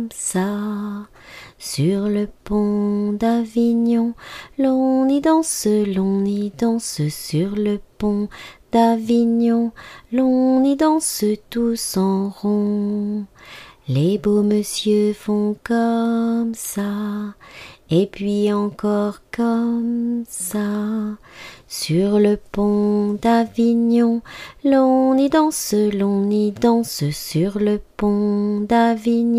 ça. Sur le pont d'Avignon, l'on y danse sur le pont d'Avignon, l'on y danse tous en rond. Les beaux monsieur font comme ça, et puis encore comme ça. Sur le pont d'Avignon, l'on y danse sur le pont d'Avignon.